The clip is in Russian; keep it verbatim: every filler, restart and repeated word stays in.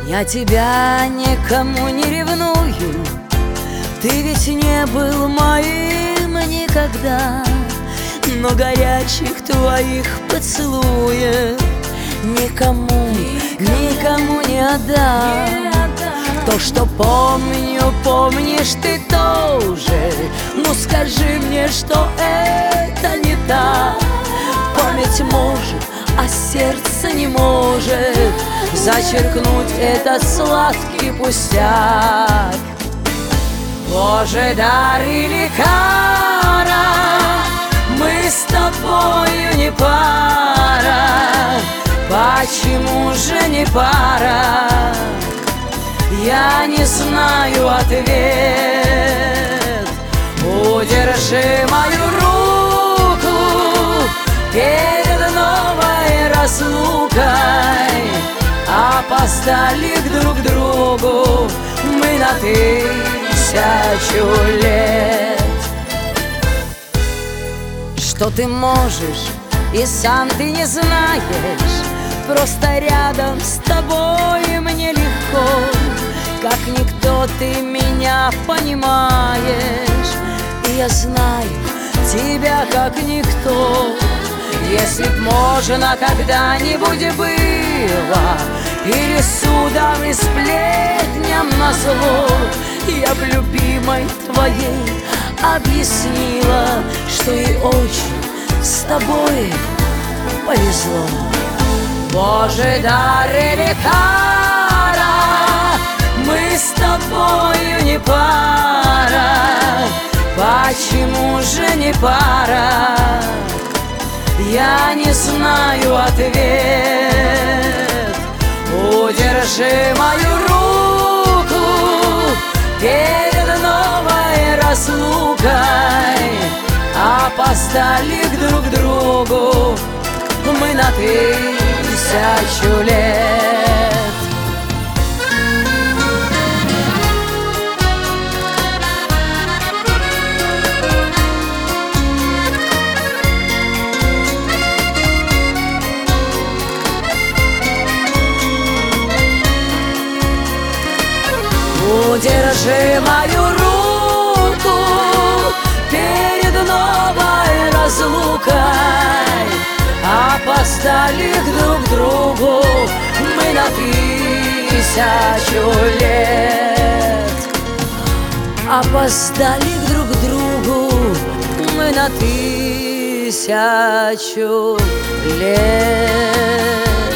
Я тебя никому не ревную, ты ведь не был моим никогда. Но горячих твоих поцелуев никому, никому не отдам. То, что помню, помнишь ты тоже. Ну скажи мне, что это не так. Память может, а сердце не может зачеркнуть этот сладкий пустяк. Боже, дар или кара, мы с тобою не пара. Почему же не пара? Я не знаю ответ. Удержи мою руку перед новой разлукой. Опоздали друг к другу мы на тысячу лет. Что ты можешь, и сам ты не знаешь. Просто рядом с тобой мне легко. Как никто ты меня понимаешь. И я знаю тебя как никто. Если б можно когда-нибудь было пересудом и сплетням назло, я б любимой твоей объяснила, что ей очень с тобой повезло. Боже, дар или кара, мы с тобою не пара. Почему же не пара? Я не знаю ответ. Удержи мою руку перед новой разлукой. Опоздали друг к другу мы на тысячу лет. Удержи мою руку перед новой разлукой. Опоздали друг к другу мы на тысячу лет. Опоздали друг к другу мы на тысячу лет.